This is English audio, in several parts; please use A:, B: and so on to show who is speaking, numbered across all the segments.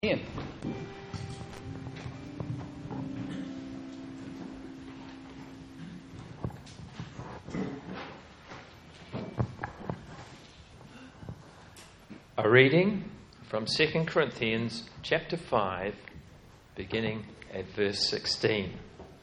A: In. A reading from 2 Corinthians chapter 5, beginning at verse 16.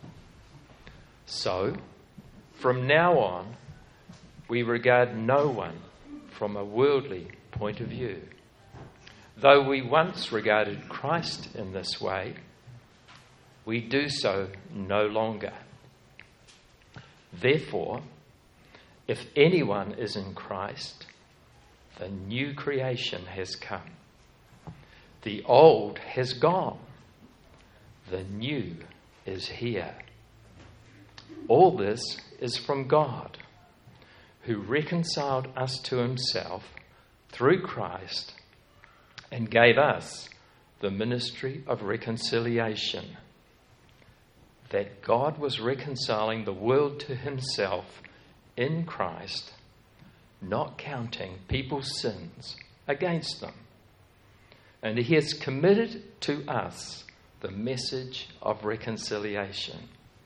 A: So, from now on, we regard no one from a worldly point of view. Though we once regarded Christ in this way, we do so no longer. Therefore, if anyone is in Christ, the new creation has come. The old has gone. The new is here. All this is from God, who reconciled us to himself through Christ and gave us the ministry of reconciliation, that God was reconciling the world to himself in Christ, not counting people's sins against them. And he has committed to us the message of reconciliation.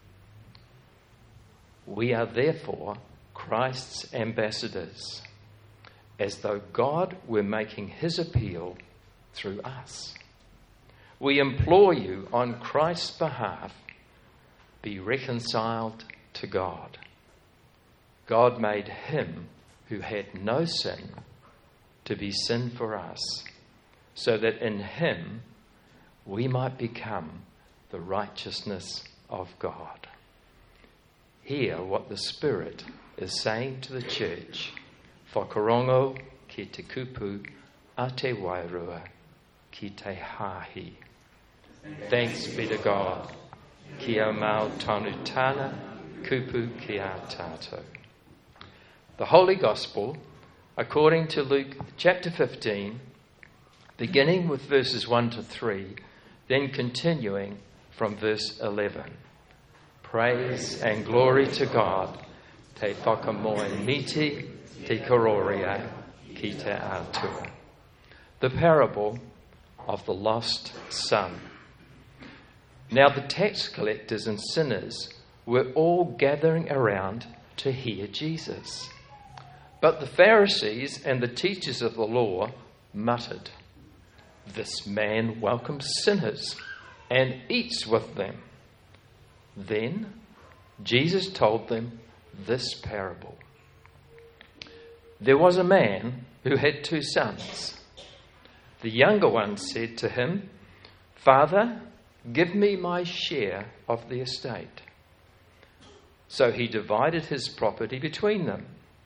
A: We are therefore Christ's ambassadors, as though God were making his appeal through us. We implore you on Christ's behalf, be reconciled to God. God made him who had no sin to be sin for us, so that in him we might become the righteousness of God. Hear what the Spirit is saying to the church. Whakarongo ki te kupu a te wairua ki te hahi. Thanks be to God. Kia mau tonu tana kupu ki a tātou. The Holy Gospel, according to Luke chapter 15, beginning with verses 1 to 3, then continuing from verse 11. Praise and glory to God. Te whakamoe miti, te kororia, ki te atua. The parable of the lost son. Now the tax collectors and sinners were all gathering around to hear Jesus. But the Pharisees and the teachers of the law muttered, "This man welcomes sinners and eats with them." Then Jesus told them this parable. There was a man who had 2 sons. The younger one said to him, "Father, give me my share of the estate." So he divided his property between them.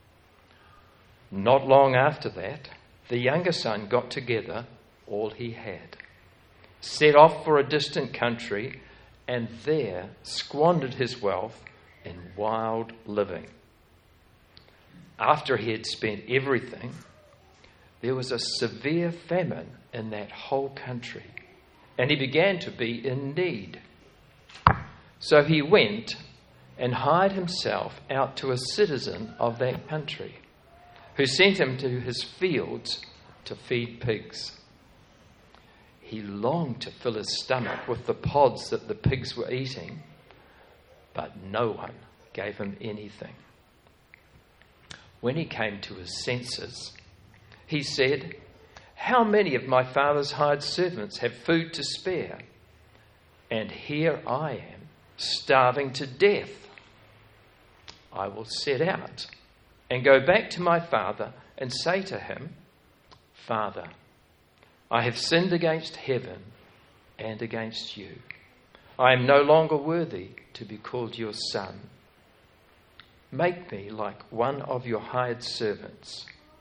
A: Not long after that, the younger son got together all he had, set off for a distant country, and there squandered his wealth in wild living. After he had spent everything, there was a severe famine in that whole country, and he began to be in need. So he went and hired himself out to a citizen of that country, who sent him to his fields to feed pigs. He longed to fill his stomach with the pods that the pigs were eating, but no one gave him anything. When he came to his senses, he said, "How many of my father's hired servants have food to spare? And here I am, starving to death. I will set out and go back to my father and say to him, 'Father, I have sinned against heaven and against you. I am no longer worthy to be called your son. Make me like one of your hired servants.'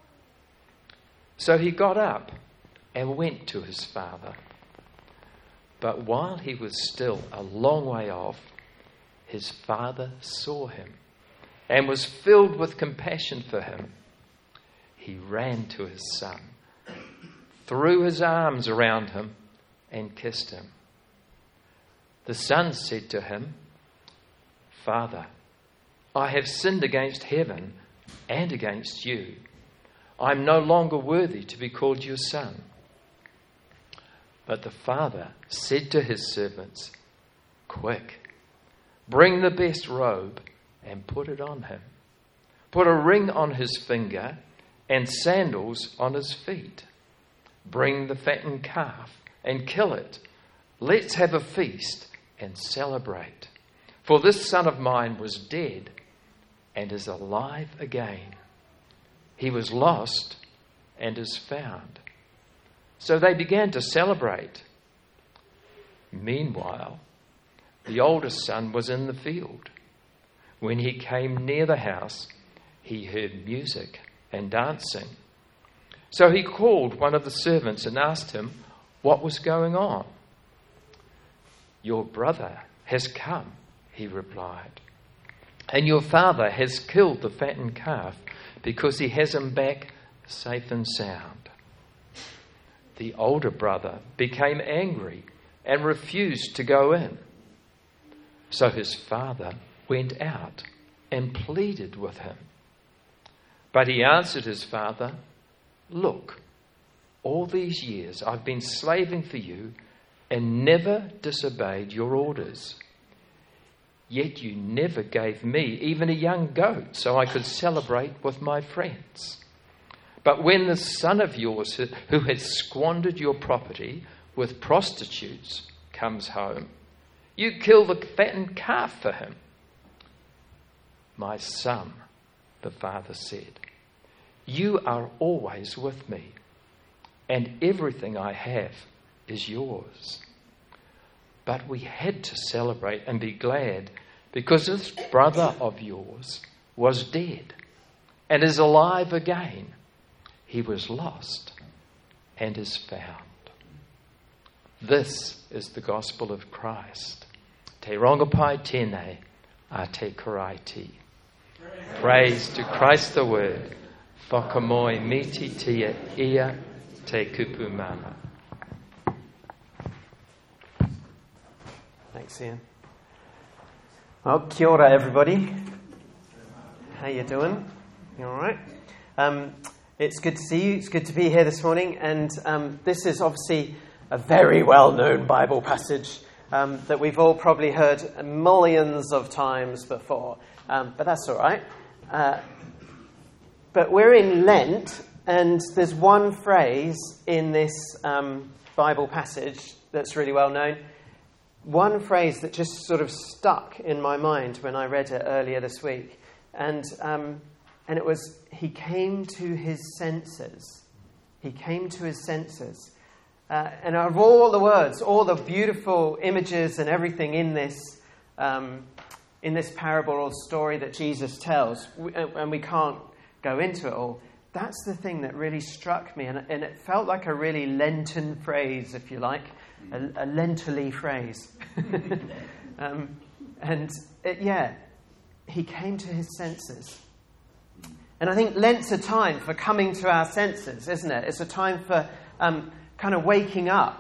A: So he got up and went to his father. But while he was still a long way off, his father saw him and was filled with compassion for him. He ran to his son, threw his arms around him, and kissed him. The son said to him, 'Father, I have sinned against heaven and against you. I'm no longer worthy to be called your son.' But the father said to his servants, "Quick, bring the best robe and put it on him. Put a ring on his finger and sandals on his feet. Bring the fattened calf and kill it. Let's have a feast and celebrate. For this son of mine was dead and is alive again. He was lost and is found." So they began to celebrate. Meanwhile, the oldest son was in the field. When he came near the house, he heard music and dancing. So he called one of the servants and asked him what was going on. "Your brother has come," he replied, "and your father has killed the fattened calf because he has him back safe and sound." The older brother became angry and refused to go in. So his father went out and pleaded with him. But he answered his father, "Look, all these years I've been slaving for you and never disobeyed your orders. Yet you never gave me even a young goat so I could celebrate with my friends. But when the son of yours who has squandered your property with prostitutes comes home, you kill the fattened calf for him." "My son," the father said, "you are always with me, and everything I have is yours. But we had to celebrate and be glad because this brother of yours was dead and is alive again. He was lost and is found." This is the gospel of Christ. Te rongopai tēnei a te karaiti. Praise to Christ the Word. Whakamoi miti tia ia te kupu mana.
B: Thanks, Ian. Well, kia ora, everybody. How you doing? You all right? It's good to see you. It's good to be here this morning. And this is obviously a very well-known Bible passage that we've all probably heard millions of times before. But that's all right. But we're in Lent, and there's one phrase in this Bible passage that's really well-known. One phrase that just sort of stuck in my mind when I read it earlier this week. And it was, he came to his senses. He came to his senses. And of all the words, all the beautiful images and everything in this parable or story that Jesus tells, and we can't go into it all, that's the thing that really struck me. And it felt like a really Lenten phrase, if you like, a Lentily phrase. He came to his senses. And I think Lent's a time for coming to our senses, isn't it? It's a time for kind of waking up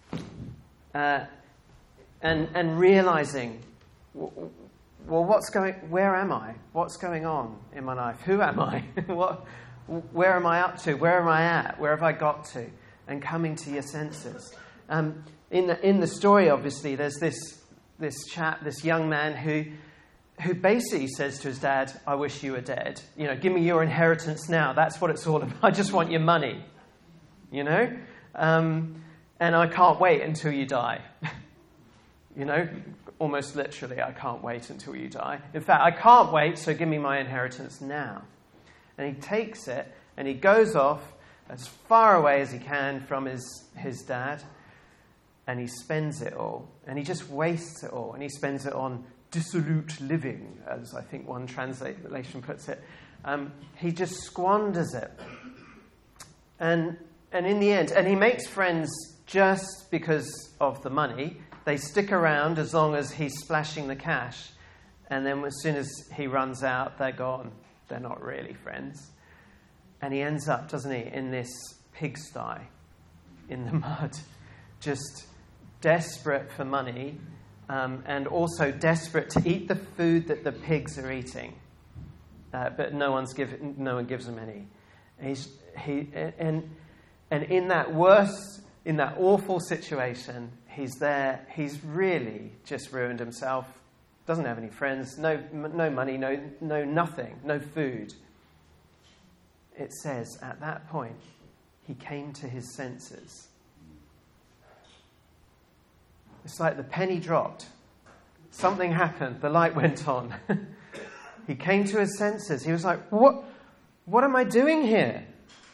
B: and realizing, well, where am I? What's going on in my life? Who am I? Where am I up to? Where am I at? Where have I got to? And coming to your senses. In the story, obviously, there's this chap, this young man who basically says to his dad, "I wish you were dead. You know, give me your inheritance now. That's what it's all about. I just want your money. You know? And I can't wait until you die." You know, almost literally, I can't wait until you die. In fact, I can't wait, so give me my inheritance now. And he takes it, and he goes off as far away as he can from his dad, and he spends it all. And he just wastes it all, and he spends it on dissolute living, as I think one translation puts it. He just squanders it. And in the end, and he makes friends just because of the money. They stick around as long as he's splashing the cash. And then as soon as he runs out, they're gone. They're not really friends. And he ends up, doesn't he, in this pigsty, in the mud, just desperate for money, and also desperate to eat the food that the pigs are eating. But no one gives him any. And in that worst in that awful situation. He's there. He's really just ruined himself. Doesn't have any friends. No money. No nothing. No food. It says at that point, he came to his senses. It's like the penny dropped. Something happened. The light went on. He came to his senses. He was like, "What am I doing here?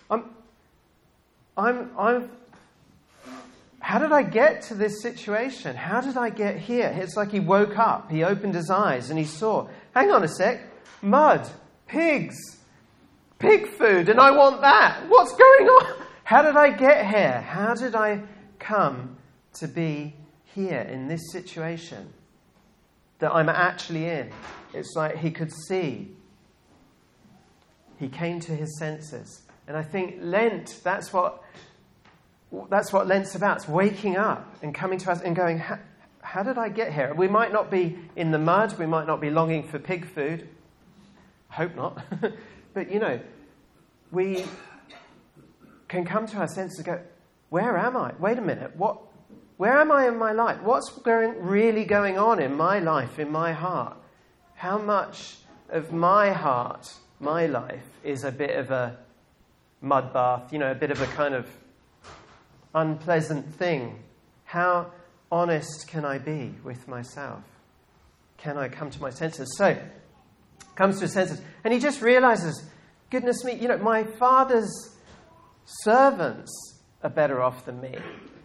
B: How did I get to this situation? How did I get here?" It's like he woke up. He opened his eyes and he saw, hang on a sec, mud, pigs, pig food, and I want that. What's going on? How did I get here? How did I come to be here in this situation that I'm actually in? It's like he could see. He came to his senses. And I think Lent, that's what Lent's about. It's waking up and coming to us and going, how did I get here? We might not be in the mud. We might not be longing for pig food. Hope not. But, we can come to our senses and go, where am I? Wait a minute. Where am I in my life? What's really going on in my life, in my heart? How much of my heart, my life, is a bit of a mud bath, a bit of a kind of unpleasant thing? How honest can I be with myself? Can I come to my senses? So, comes to his senses, and he just realizes, goodness me, my Father's servants are better off than me.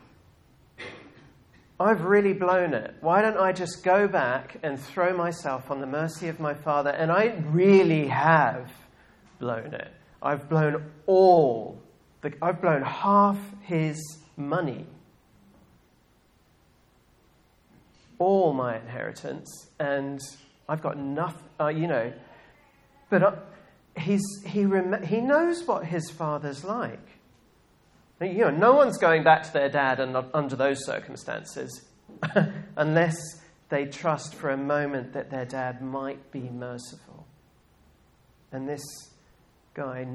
B: I've really blown it. Why don't I just go back and throw myself on the mercy of my Father? And I really have blown it. I've blown half his money. All my inheritance. And I've got nothing, But he knows what his Father's like. No one's going back to their dad under those circumstances unless they trust for a moment that their dad might be merciful. And this guy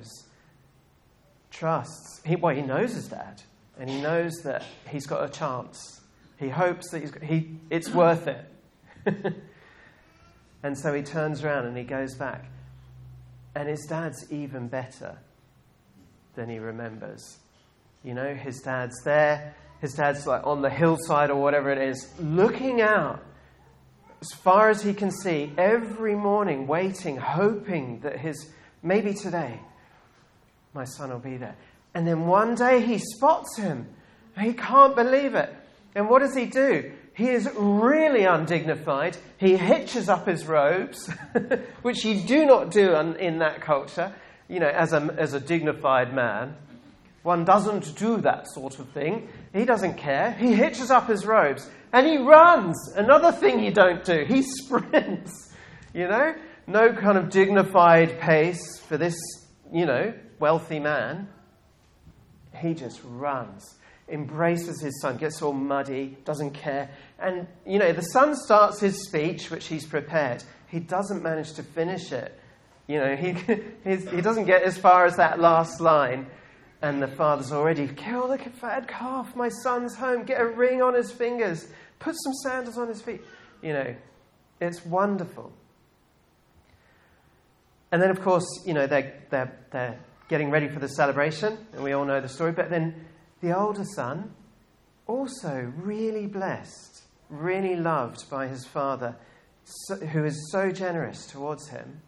B: trusts. He knows his dad, and he knows that he's got a chance. He hopes that it's worth it. And so he turns around and he goes back. And his dad's even better than he remembers. His dad's there. His dad's like on the hillside or whatever it is, looking out as far as he can see every morning, waiting, hoping that maybe today my son will be there. And then one day he spots him. And he can't believe it. And what does he do? He is really undignified. He hitches up his robes, which you do not do in that culture, as a dignified man. One doesn't do that sort of thing. He doesn't care. He hitches up his robes and he runs. Another thing you don't do. He sprints. No kind of dignified pace for this, wealthy man. He just runs, embraces his son, gets all muddy, doesn't care. And, the son starts his speech, which he's prepared. He doesn't manage to finish it. He doesn't get as far as that last line. And the father's already, kill the fat calf, my son's home, get a ring on his fingers, put some sandals on his feet. It's wonderful. And then, of course, they're getting ready for the celebration, and we all know the story. But then the older son, also really blessed, really loved by his father, who is so generous towards him.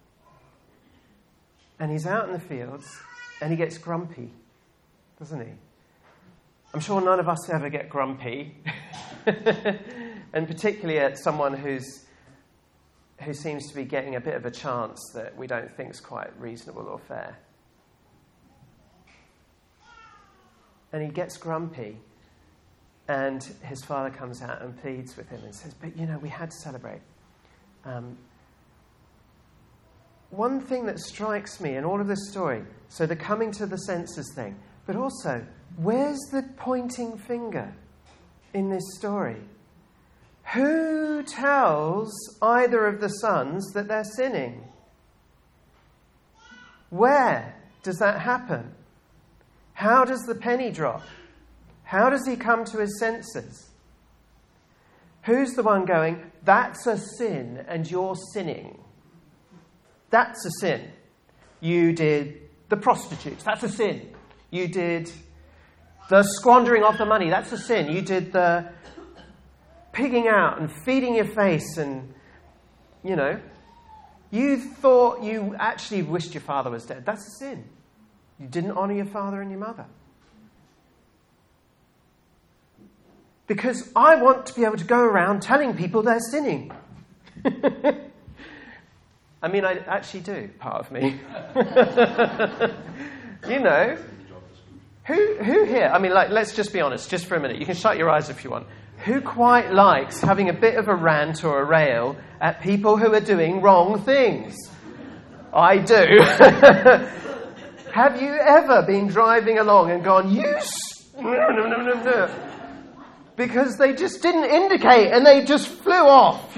B: And he's out in the fields, and he gets grumpy, doesn't he? I'm sure none of us ever get grumpy. And particularly at someone who seems to be getting a bit of a chance that we don't think is quite reasonable or fair. And he gets grumpy, and his father comes out and pleads with him and says, but we had to celebrate. One thing that strikes me in all of this story, so the coming to the senses thing, but also, where's the pointing finger in this story? Who tells either of the sons that they're sinning? Where does that happen? How does the penny drop? How does he come to his senses? Who's the one going, that's a sin and you're sinning? That's a sin. You did the prostitutes. That's a sin. You did the squandering of the money. That's a sin. You did the pigging out and feeding your face and, you thought you actually wished your father was dead. That's a sin. You didn't honour your father and your mother. Because I want to be able to go around telling people they're sinning. I mean, I actually do, part of me. Who here, I mean, let's just be honest, just for a minute. You can shut your eyes if you want. Who quite likes having a bit of a rant or a rail at people who are doing wrong things? I do. Have you ever been driving along and gone, because they just didn't indicate and they just flew off,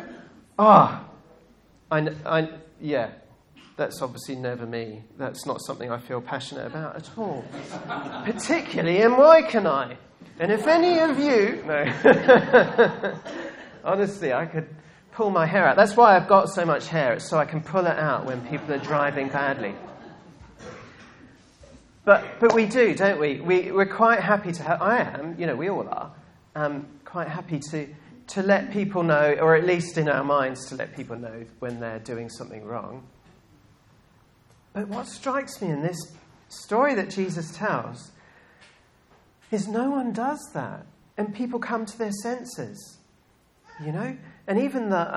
B: yeah, that's obviously never me. That's not something I feel passionate about at all. Particularly in Moikanai. And if any of you... No. Honestly, I could pull my hair out. That's why I've got so much hair. It's so I can pull it out when people are driving badly. But we do, don't we? We're quite happy to have... I am, we all are. Quite happy to let people know, or at least in our minds to let people know when they're doing something wrong. But what strikes me in this story that Jesus tells is no one does that. And people come to their senses, And even the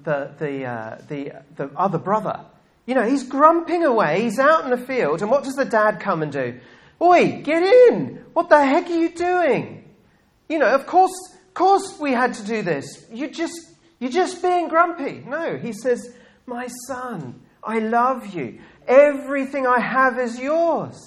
B: other brother, he's grumping away, he's out in the field, and what does the dad come and do? Oi, get in! What the heck are you doing? Of course we had to do this. You're just being grumpy. No, he says, my son, I love you. Everything I have is yours.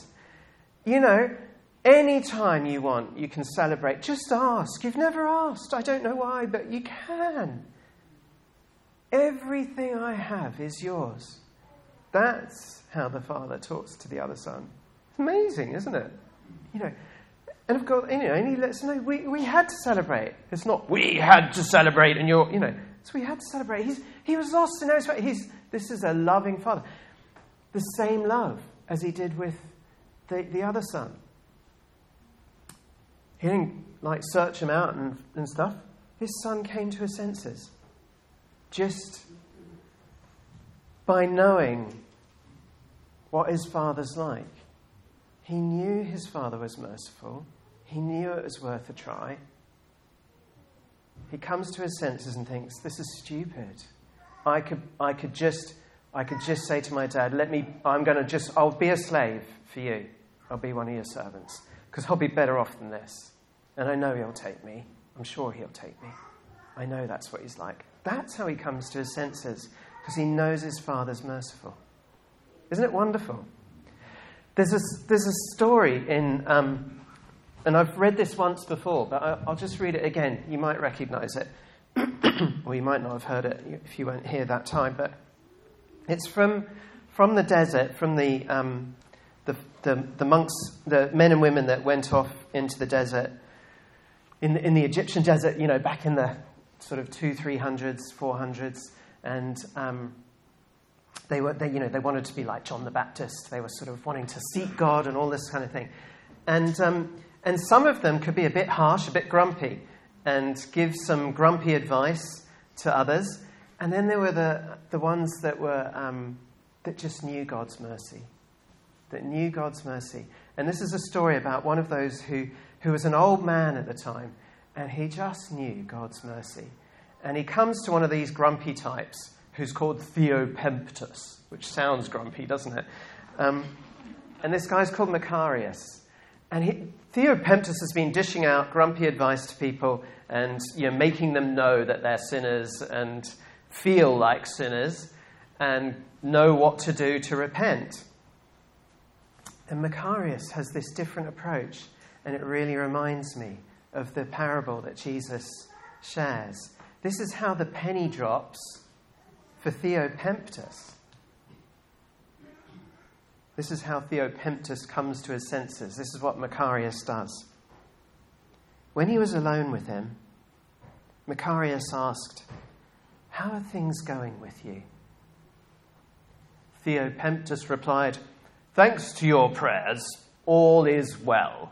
B: Anytime you want, you can celebrate. Just ask. You've never asked. I don't know why, but you can. Everything I have is yours. That's how the father talks to the other son. It's amazing, isn't it? And of course, and he lets us know we had to celebrate. It's not we had to celebrate, and so we had to celebrate. He was lost in no. This is a loving father, the same love as he did with the other son. He didn't search him out and stuff. His son came to his senses just by knowing what his father's like. He knew his father was merciful. He knew it was worth a try. He comes to his senses and thinks, this is stupid. I could just say to my dad, I'll be a slave for you. I'll be one of your servants. Because I'll be better off than this. And I know he'll take me. I'm sure he'll take me. I know that's what he's like. That's how he comes to his senses. Because he knows his father's merciful. Isn't it wonderful? There's a story in... and I've read this once before, but I'll just read it again. You might recognise it. Or you might not have heard it if you weren't here that time. But it's from the desert, from the monks, the men and women that went off into the desert, in the Egyptian desert, back in the sort of 200s, 300s, 400s, and they wanted to be like John the Baptist. They were sort of wanting to seek God and all this kind of thing. And some of them could be a bit harsh, a bit grumpy, and give some grumpy advice to others. And then there were the ones that were that just knew God's mercy. That knew God's mercy. And this is a story about one of those who was an old man at the time, and he just knew God's mercy. And he comes to one of these grumpy types, who's called Theopemptus, which sounds grumpy, doesn't it? And this guy's called Macarius. And Theopemptus has been dishing out grumpy advice to people and making them know that they're sinners and feel like sinners and know what to do to repent. And Macarius has this different approach, and it really reminds me of the parable that Jesus shares. This is how the penny drops for Theopemptus. This is how Theopemptus comes to his senses. This is what Macarius does. When he was alone with him, Macarius asked, "How are things going with you?" Theopemptus replied, "Thanks to your prayers, all is well."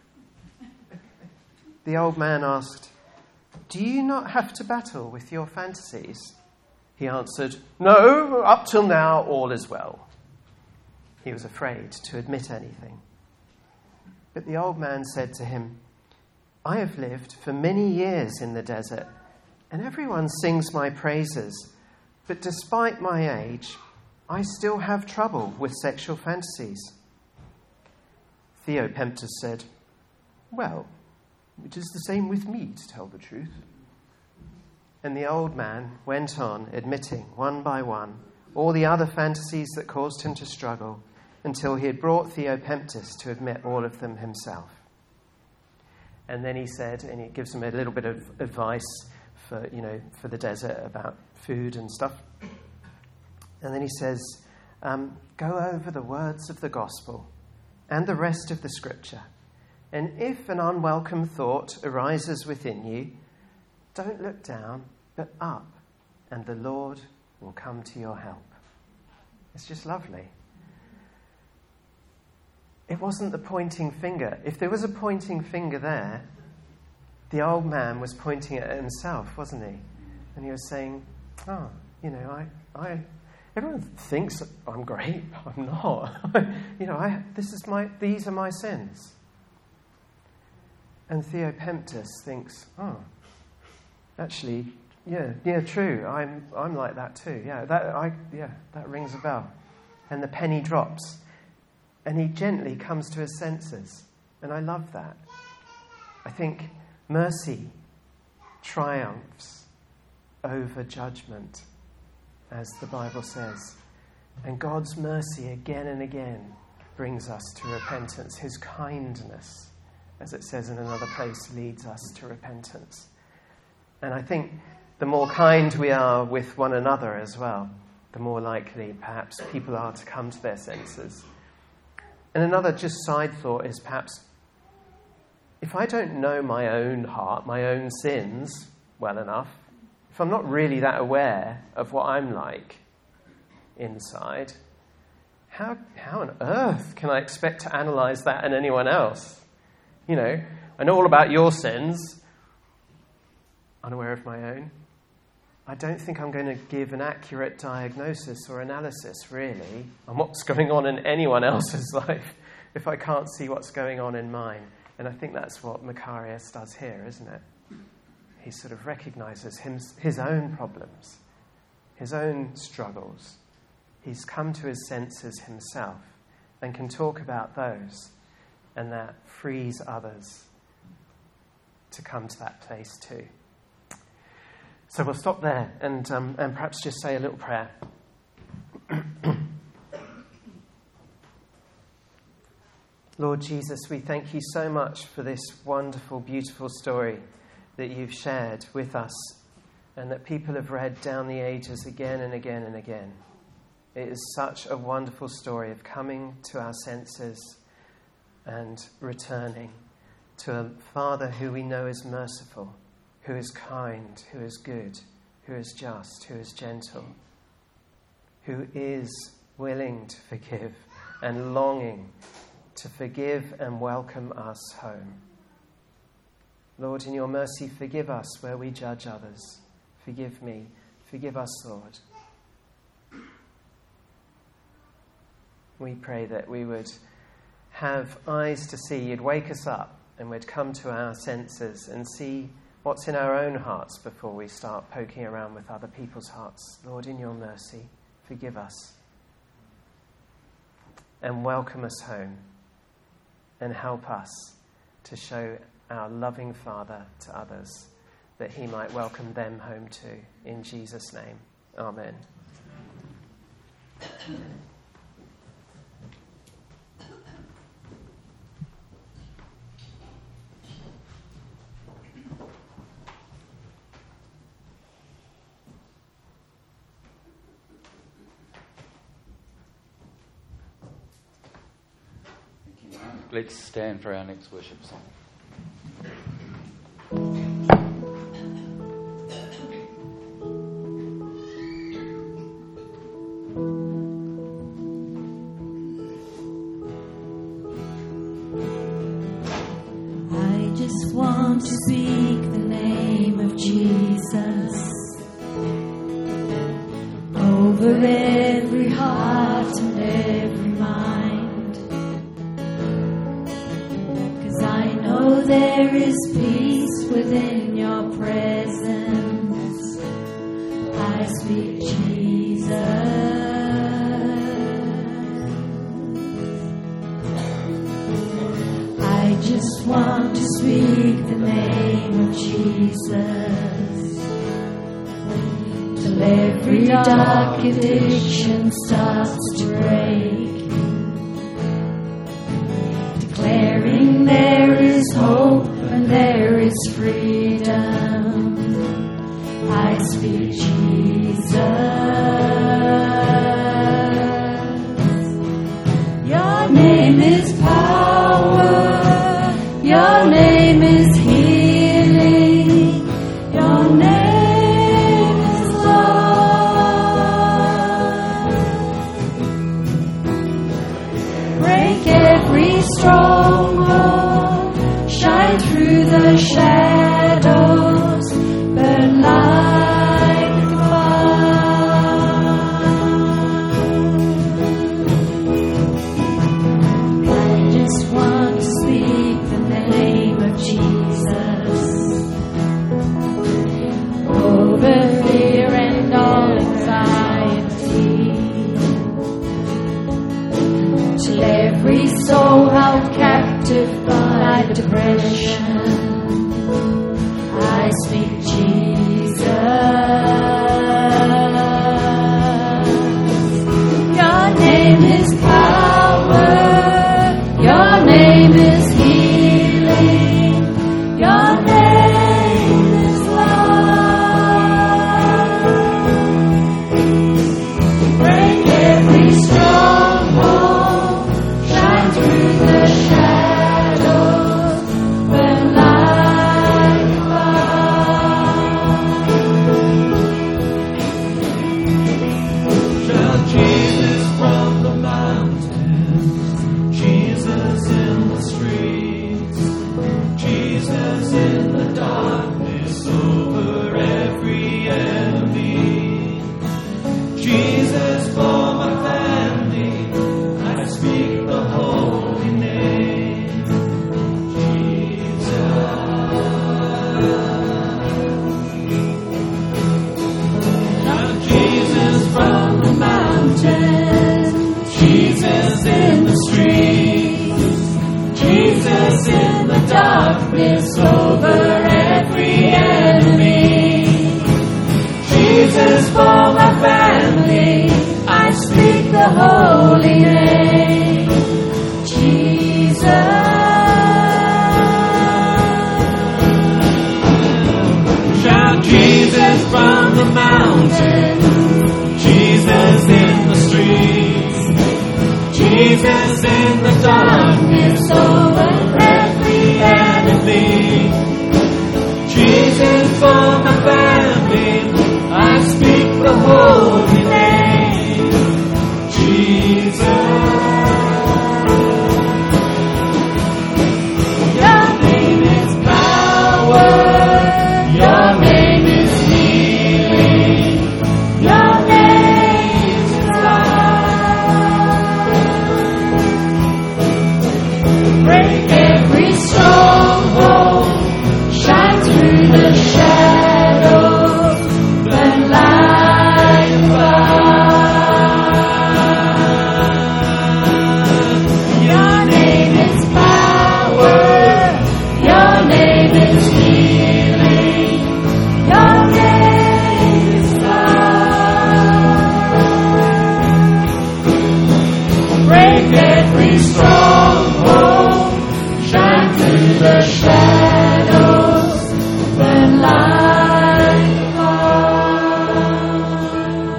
B: The old man asked, "Do you not have to battle with your fantasies?" He answered, "No, up till now, all is well." He was afraid to admit anything. But the old man said to him, "I have lived for many years in the desert, and everyone sings my praises. But despite my age, I still have trouble with sexual fantasies." Theopemptus said, "Well, it is the same with me, to tell the truth." And the old man went on admitting, one by one, all the other fantasies that caused him to struggle, until he had brought Theopemptus to admit all of them himself. And then he said, and he gives him a little bit of advice for the desert about food and stuff. And then he says, "Go over the words of the gospel and the rest of the scripture. And if an unwelcome thought arises within you, don't look down, but up, and the Lord will come to your help." It's just lovely. It wasn't the pointing finger. If there was a pointing finger there, the old man was pointing it at himself, wasn't he? And he was saying, everyone thinks I'm great. I'm not. These are my sins. And Theopemptus thinks, actually, yeah, true. I'm like that too. That rings a bell. And the penny drops. And he gently comes to his senses. And I love that. I think mercy triumphs over judgment, as the Bible says. And God's mercy again and again brings us to repentance. His kindness, as it says in another place, leads us to repentance. And I think the more kind we are with one another as well, the more likely perhaps people are to come to their senses. And another just side thought is perhaps, if I don't know my own heart, my own sins well enough, if I'm not really that aware of what I'm like inside, how on earth can I expect to analyse that in anyone else? I know all about your sins, unaware of my own. I don't think I'm going to give an accurate diagnosis or analysis, really, on what's going on in anyone else's life if I can't see what's going on in mine. And I think that's what Macarius does here, isn't it? He sort of recognises his own problems, his own struggles. He's come to his senses himself and can talk about those, and that frees others to come to that place too. So we'll stop there and perhaps just say a little prayer. Lord Jesus, we thank you so much for this wonderful, beautiful story that you've shared with us and that people have read down the ages again and again and again. It is such a wonderful story of coming to our senses and returning to a Father who we know is merciful, who is kind, who is good, who is just, who is gentle, who is willing to forgive and longing to forgive and welcome us home. Lord, in your mercy, forgive us where we judge others. Forgive me. Forgive us, Lord. We pray that we would have eyes to see. You'd wake us up and we'd come to our senses and see what's in our own hearts before we start poking around with other people's hearts. Lord, in your mercy, forgive us and welcome us home and help us to show our loving Father to others, that he might welcome them home too. In Jesus' name, amen.
C: Let's stand for our next worship song. want to speak the name of Jesus over every heart and every mind, 'cause I know there is peace within your presence. I speak Jesus. I just want to speak the name of Jesus till every dark addiction starts to break, declaring there is hope and there is freedom. I speak Jesus. Your name is power. Your name is healing. Your name is love. Break every stronghold. Shine through the shadows. Burn like fire. I just want to speak the name of Jesus over fear and all anxiety, till every soul held captive by depression. I speak Jesus. Your name is power. Your name is healing. Your name is love. Break every stronghold. Shine through the shadows. Burn like fire.
D: Shout Jesus from the mountains, Jesus in the streets, Jesus in the darkness over every enemy, Jesus for my family, I speak the holy name, Jesus. Shout Jesus from the mountains, Jesus in the streets, Jesus in the darkness over every enemy, Jesus for my family, I speak the holy name, Jesus. Shout Jesus from the mountains, Jesus in the streets, Jesus in the darkness over every enemy, Jesus for my family, I speak the holy name, Jesus. Your name is power. Your name is healing. Your name is love. Break every stronghold. Shine through the shadows. Burn like fire. Your name is power. Your name is healing. Your name is love. Break every stronghold. Shine through the shadows. Burn like fire.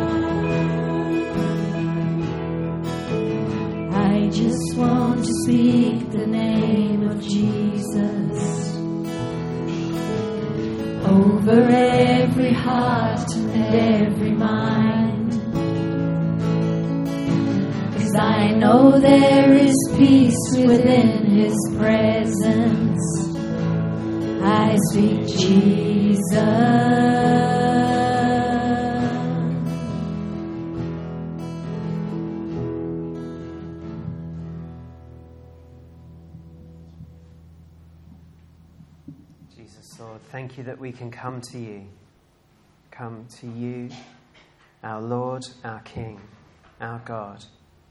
D: I just want to speak the name of Jesus over every heart and every mind, 'cause I know there is peace within His presence.
C: I speak Jesus.
B: Lord, thank you that we can come to you, our Lord, our King, our God.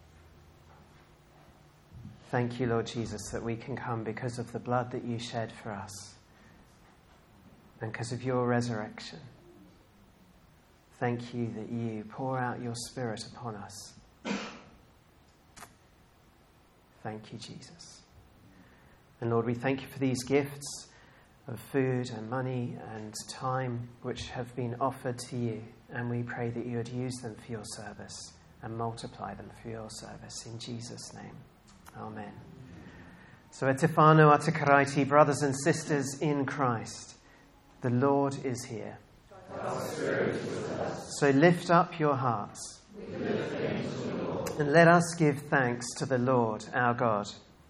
B: Thank you, Lord Jesus, that we can come because of the blood that you shed for us and because of your resurrection. Thank you that you pour out your Spirit upon us. Thank you, Jesus. And Lord, we thank you for these gifts of food and money and time which have been offered to you, and we pray that you would use them for your service and multiply them for your service in Jesus' name. Amen. So Etifano Atakaraiti, brothers and sisters in Christ, the Lord is here. So lift up your hearts and let us give thanks to the Lord our God.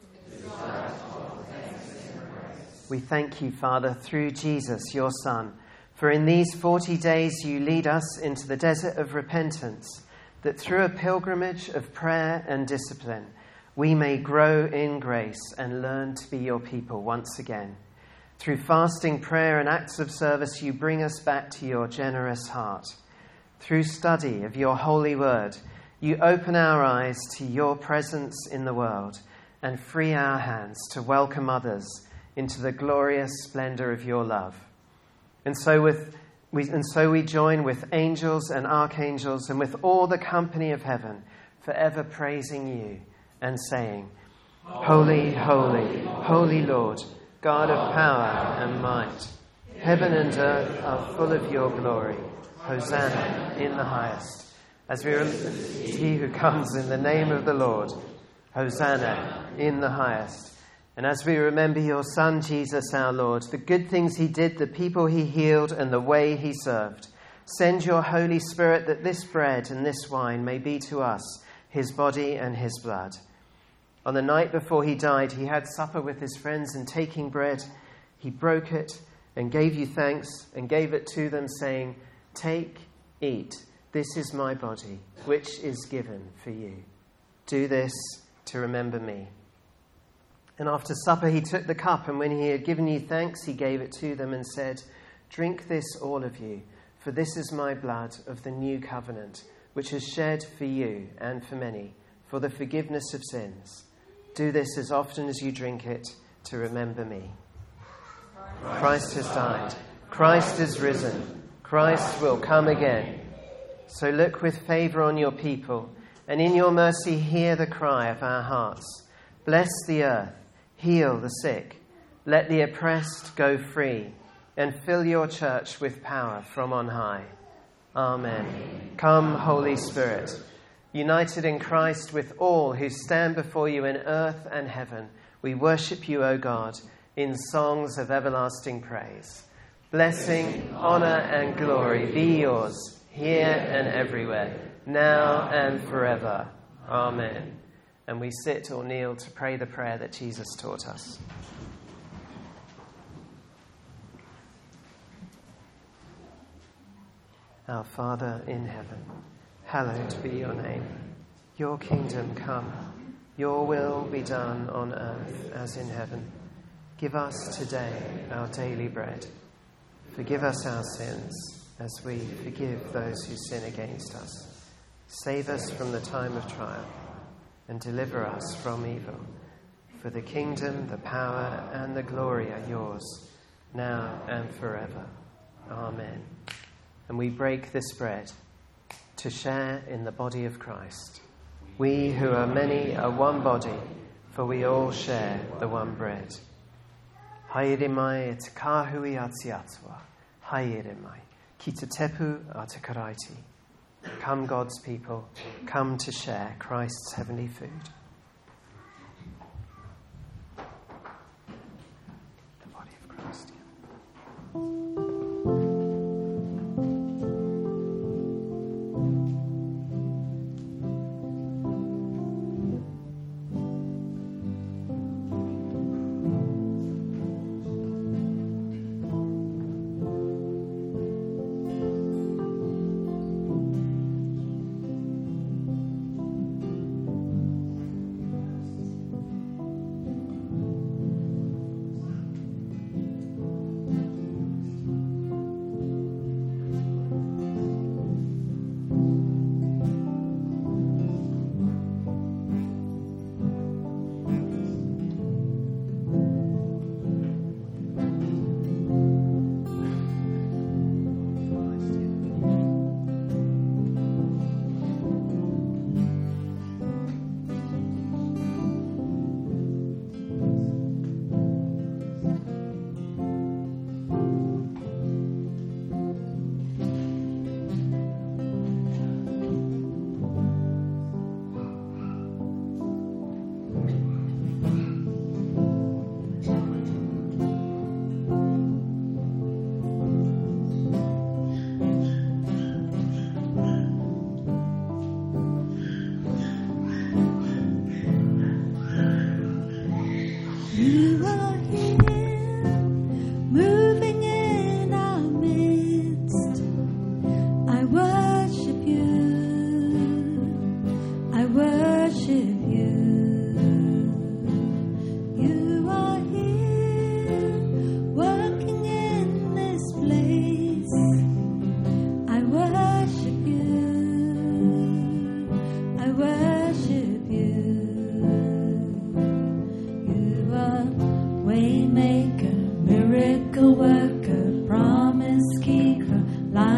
B: We thank you, Father, through Jesus, your Son, for in these 40 days you lead us into the desert of repentance, that through a pilgrimage of prayer and discipline, we may grow in grace and learn to be your people once again. Through fasting, prayer, and acts of service, you bring us back to your generous heart. Through study of your holy word, you open our eyes to your presence in the world and free our hands to welcome others into the glorious splendor of your love. And so we join with angels and archangels and with all the company of heaven, forever praising you and saying, Holy, holy, holy Lord, God of power and might. Heaven and earth are full of your glory. Hosanna in the highest. As we remember he who comes in the name of the Lord. Hosanna in the highest. And as we remember your Son, Jesus our Lord, the good things he did, the people he healed, and the way he served, send your Holy Spirit that this bread and this wine may be to us his body and his blood. On the night before he died, he had supper with his friends, and taking bread, he broke it and gave you thanks and gave it to them, saying, Take, eat, this is my body, which is given for you. Do this to remember me. And after supper he took the cup, and when he had given you thanks, he gave it to them and said, Drink this, all of you, for this is my blood of the new covenant, which is shed for you and for many, for the forgiveness of sins. Do this as often as you drink it to remember me. Christ has died. Christ is risen. Christ will come again. So look with favour on your people, and in your mercy hear the cry of our hearts. Bless the earth. Heal the sick, let the oppressed go free, and fill your church with power from on high. Amen. Come, Holy Spirit, united in Christ with all who stand before you in earth and heaven, we worship you, O God, in songs of everlasting praise. Blessing, honour, and glory be yours, here and everywhere, now and forever. Amen. And we sit or kneel to pray the prayer that Jesus taught us. Our Father in heaven, hallowed be your name. Your kingdom come, your will be done on earth as in heaven. Give us today our daily bread. Forgive us our sins as we forgive those who sin against us. Save us from the time of trial and deliver us from evil. For the kingdom, the power, and the glory are yours, now and forever. Amen. And we break this bread to share in the body of Christ. We who are many are one body, for we all share the one bread. Haere mai e te kāhui ati atua. Haere mai. Ki te tepu a te karaiti. Come, God's people, come to share Christ's heavenly food. The body of Christ.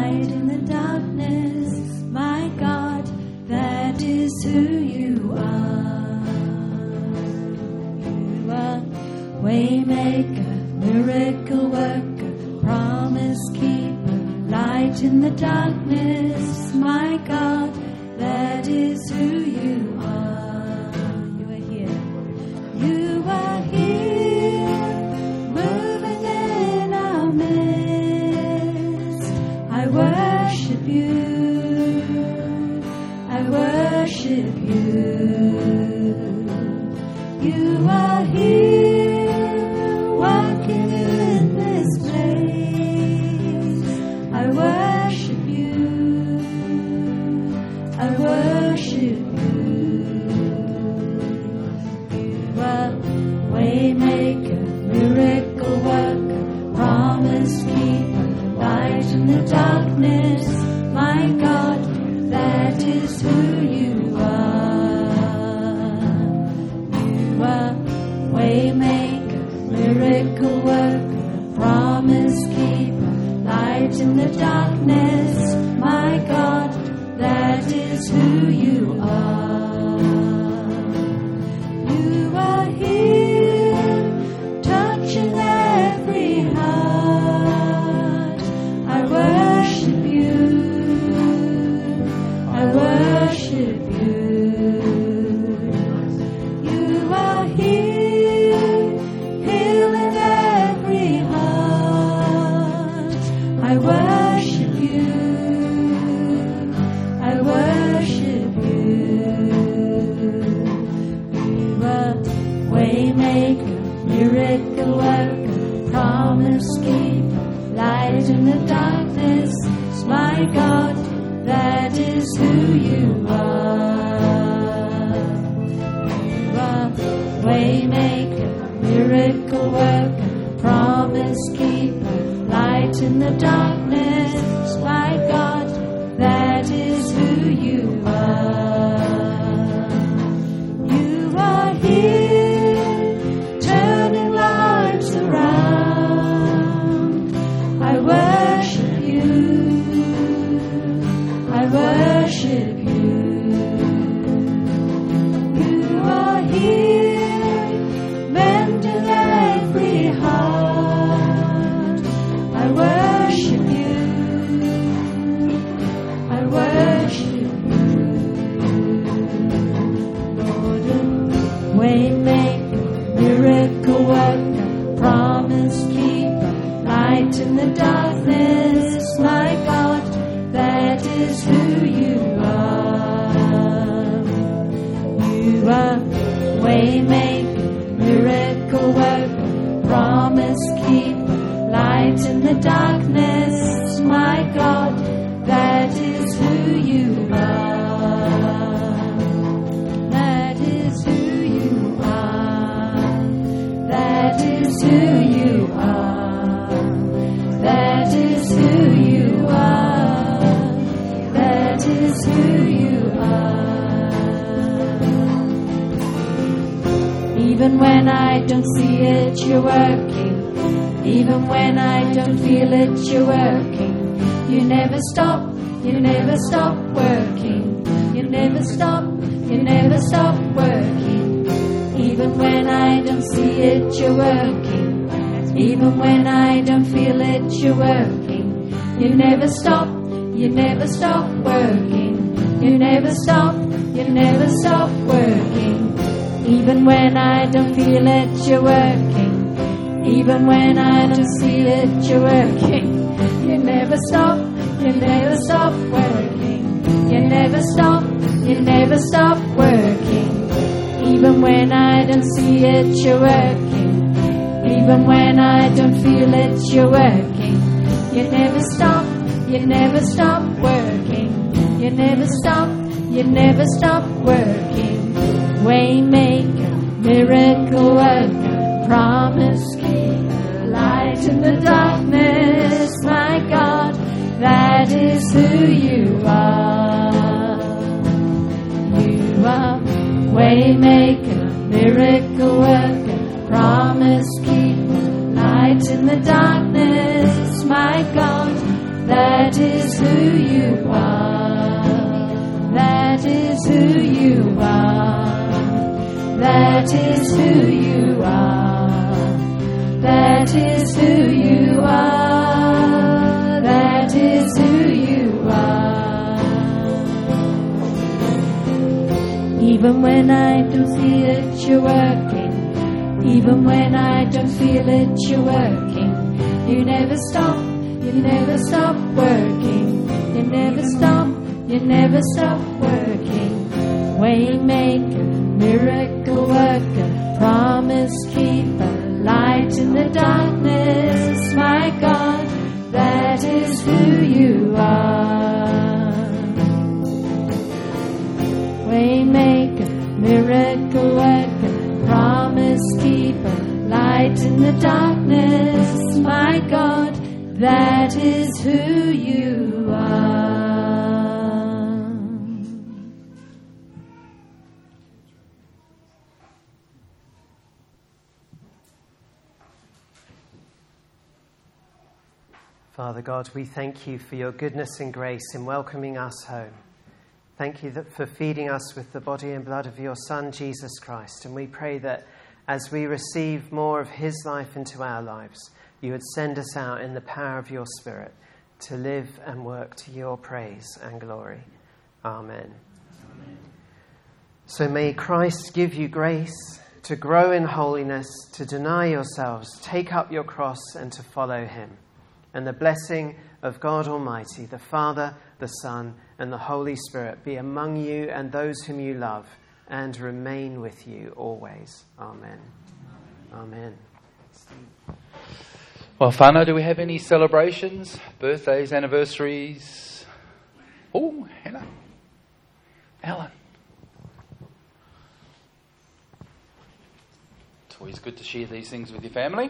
C: light in the darkness. My God, that is who you are. You are Waymaker, miracle worker, promise keeper, light in the darkness. My God, that is who you are. You are here. You are here, moving in our midst. I worship you. I worship you. You are here, walking in this place. I worship you. I worship you. You are Waymaker, miracle worker, promise keeper, light in the darkness. My God, that is who you are. You are Waymaker, miracle worker, promise keeper, light in the darkness. My God, that is who you are. You are here, touching every heart. I worship you. I worship you. You are here, healing every heart. I worship you. I worship you. You are Waymaker, miracle worker, promise keeper, light in the darkness. My God, that is who you are. You are Waymaker, miracle worker, promise keeper, light in the darkness. My God, that is who you are. You are here, turning lives around. I worship you. I worship you. You are here, mending every heart. I worship you. I worship you. Lord, Waymaker, miracle worker, promise keeper, light in the darkness. My God, that is who you are. You are Waymaker, miracle worker, promise keeper, light in the darkness. My God, that is who you are. That is who you are. That is who you are. That is who you are. That is who you are. Even when I don't see it, you're working. Even when I don't feel it, you're working. You never stop working. You never stop working. Even when I don't see it, you're working. Even when I don't feel it, you're working. You never stop working. You never stop working. Even when I don't feel it, you're working. Even when I don't see it, you're working. You never stop working. You never stop working. Even when I don't see it, you're working. Even when I don't feel it, you're working. You never stop working. You never stop working. Waymaker, miracle worker, promise keeper, light in the darkness. My God, that is who you are. You are Waymaker, miracle worker, promise keeper, light in the darkness. My God, That is who you are. That is who you are. That is who you are. That is who you are. That is who you are. Even when I don't see it, you're working. Even when I don't feel it, you're working. You never stop. You never stop working. You never stop. You never stop working. Waymaker, miracle worker, promise keeper, light in the darkness. My God, that is who you are. Waymaker, miracle worker, promise keeper, light in the darkness. My God, that is who you are.
B: Father God, we thank you for your goodness and grace in welcoming us home. Thank you for feeding us with the body and blood of your Son, Jesus Christ. And we pray that as we receive more of his life into our lives, you would send us out in the power of your Spirit to live and work to your praise and glory. Amen. Amen. So may Christ give you grace to grow in holiness, to deny yourselves, take up your cross and to follow him. And the blessing of God Almighty, the Father, the Son, and the Holy Spirit be among you and those whom you love, and remain with you always. Amen. Amen.
E: Well, whānau, do we have any celebrations, birthdays, anniversaries? Oh, Hannah. Alan. It's always good to share these things with your family.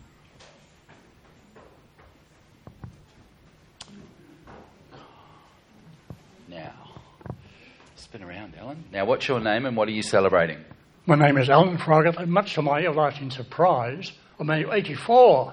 E: Now, spin around, Alan. Now, what's your name and what are you celebrating?
F: My name is Alan Froggatt, and much to my everlasting surprise, I'm 84.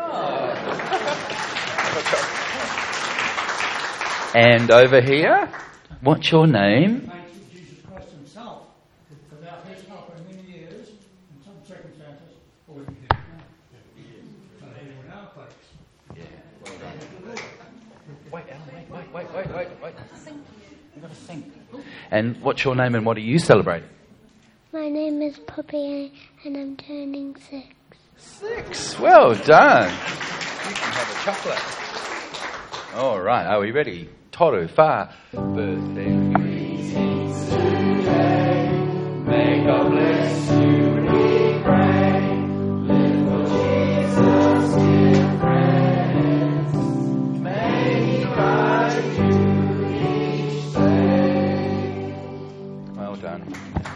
E: And over here, what's your name?
F: Thank you, Jesus Christ himself, without his help in many years, in some circumstances, or we did not. So here we are, folks.
E: Yeah, well done. Wait, Alan, wait. You've got to sing. And what's your name and what are you celebrating?
G: My name is Poppy and I'm turning 6.
E: 6. Well done. You can have a chocolate. All right, are we ready? Toru wha birthday greetings today. May God bless you, we pray. Live for Jesus, dear friends. May he guide you each day. Well done.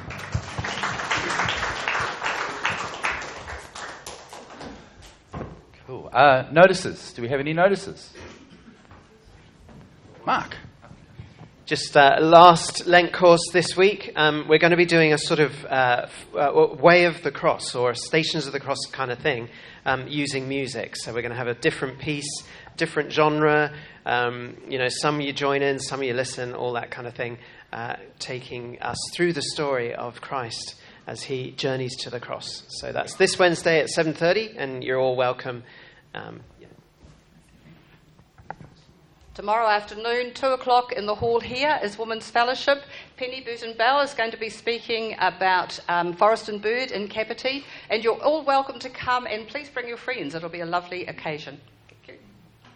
E: Cool. Notices. Do we have any notices? Mark.
B: Just last Lent course this week, we're going to be doing a sort of way of the cross or Stations of the Cross kind of thing using music. So we're going to have a different piece, different genre. Some you join in, some you listen, all that kind of thing, taking us through the story of Christ as he journeys to the cross. So that's this Wednesday at 7:30, and you're all welcome.
H: Tomorrow afternoon, 2 o'clock in the hall here is Women's Fellowship. Penny Booten-Bell is going to be speaking about Forest and Bird in Kapiti. And you're all welcome to come, and please bring your friends. It'll be a lovely occasion. Thank you.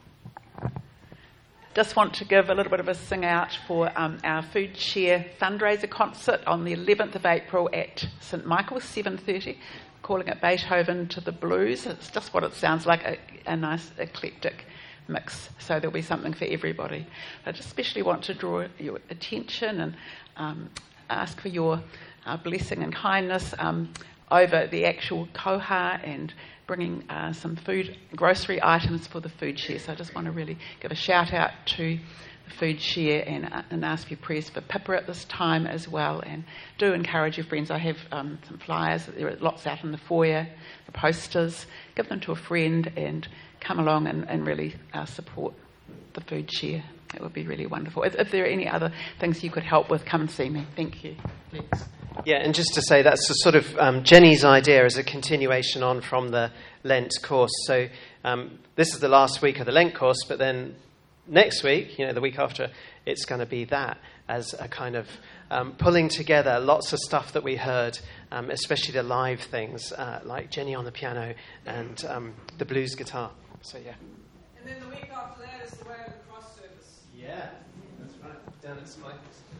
I: Just want to give a little bit of a sing out for our Food Share fundraiser concert on the 11th of April at St Michael's, 7:30. Calling it Beethoven to the Blues. It's just what it sounds like, a nice eclectic mix, so there'll be something for everybody. I just especially want to draw your attention and ask for your blessing and kindness over the actual koha and bringing some food, grocery items for the Food Share. So I just want to really give a shout out to the Food Share and ask for your prayers for Pippa at this time as well. And do encourage your friends. I have some flyers. There are lots out in the foyer, the posters. Give them to a friend and come along and really support the food share. That would be really wonderful. If there are any other things you could help with, come and see me. Thank you. Thanks.
B: Yeah, and just to say that's a sort of Jenny's idea as a continuation on from the Lent course. So this is the last week of the Lent course, but then next week, the week after, it's going to be that as a kind of pulling together lots of stuff that we heard, especially the live things like Jenny on the piano and the blues guitar. So, yeah.
J: And then the week after that is the Way of the Cross service.
B: Yeah, that's right. Down at Smythe.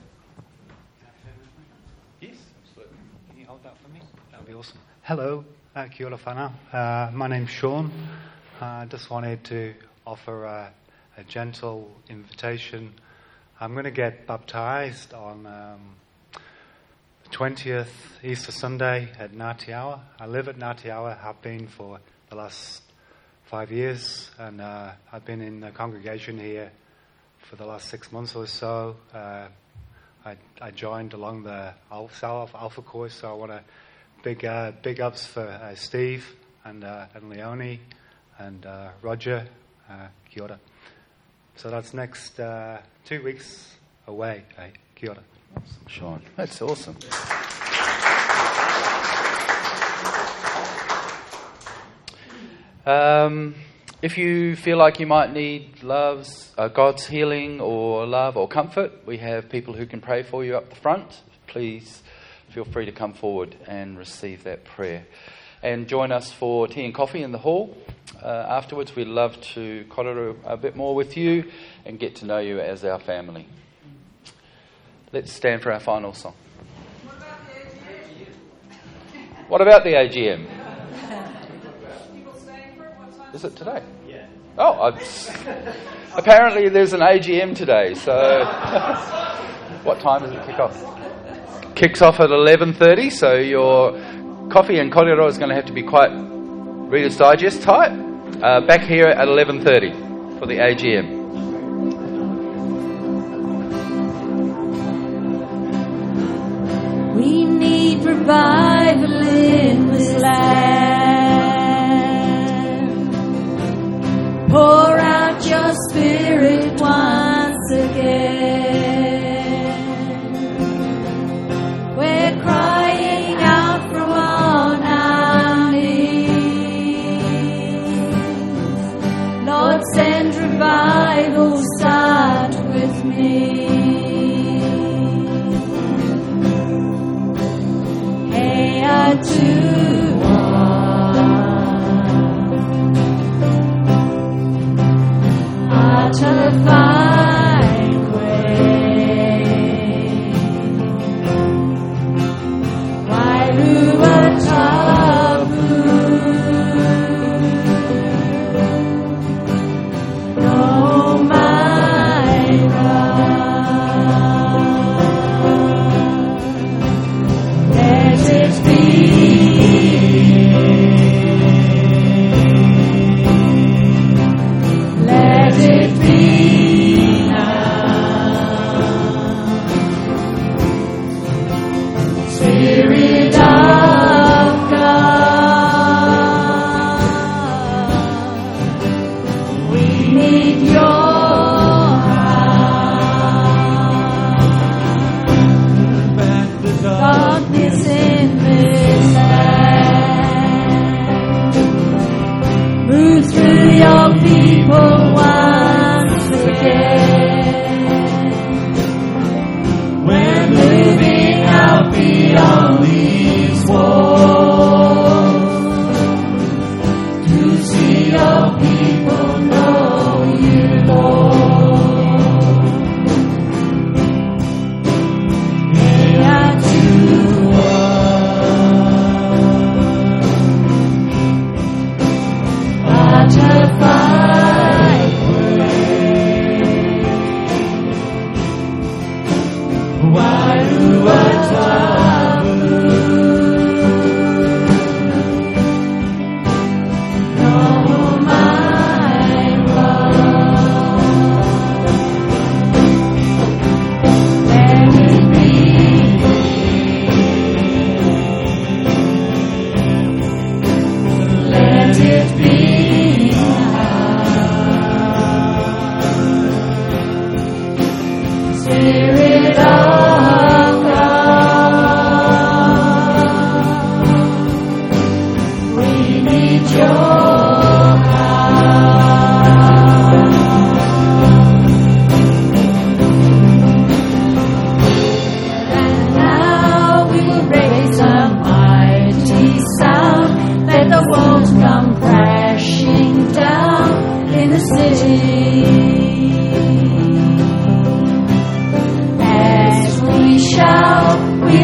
K: Yes, absolutely. Can you hold that for me? That would be awesome. Hello, kia ora whanau. My name's Sean. I just wanted to offer a gentle invitation. I'm going to get baptised on 20th Easter Sunday at Ngāti Awa. I live at Ngāti Awa, have been for the last 5 years, and I've been in the congregation here for the last 6 months or so. I joined along the Alpha course, so I want to big ups for Steve and Leonie and Roger. Kia ora. So that's next 2 weeks away. Kia ora.
E: Awesome, Sean. That's awesome. If you feel like you might need God's healing or love or comfort, we have people who can pray for you up the front. Please feel free to come forward and receive that prayer. And join us for tea and coffee in the hall. Afterwards, we'd love to korero a bit more with you and get to know you as our family. Let's stand for our final song. What about the AGM? Is it today? Yeah. Oh, apparently there's an AGM today. So, what time does it kick off? Kicks off at 11:30. So your coffee and korero is going to have to be quite Reader's Digest type. Back here at 11:30 for the AGM.
C: We need revival in this land. Pour out your Spirit once again. We're crying out from on our knees. Lord, send revival, start with me. Hey, I do. To find way. Wairua tabu. No maira. Let it be. Let it be.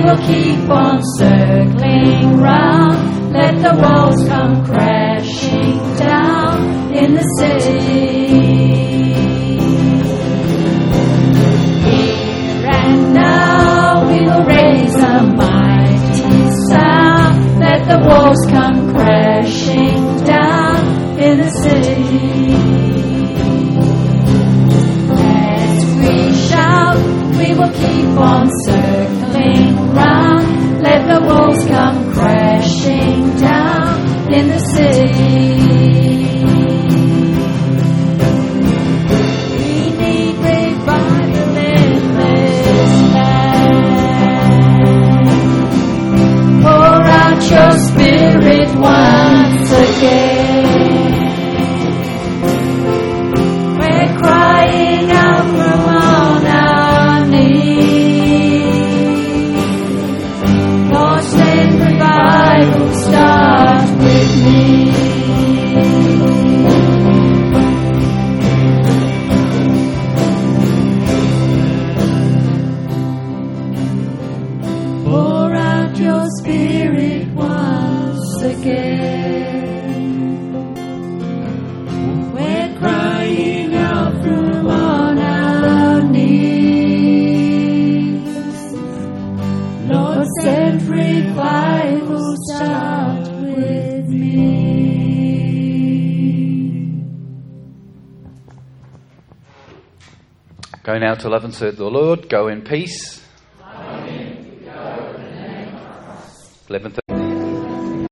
C: will keep on circling round. Let the walls come crashing down in the city. Here and now we will raise a mighty sound. Let the walls come crashing down in the city. As we shout, we will keep on circling round. Let the walls come crashing down in the city. We need revival in this land. Pour out your spirit once again. We're crying out from on our knees. Lord, send revival, start with me. Pour out your spirit once again. We're crying out from on our knees. Lord, send revival, start with me.
E: Go now to love and serve the Lord. Go in peace. 11:30.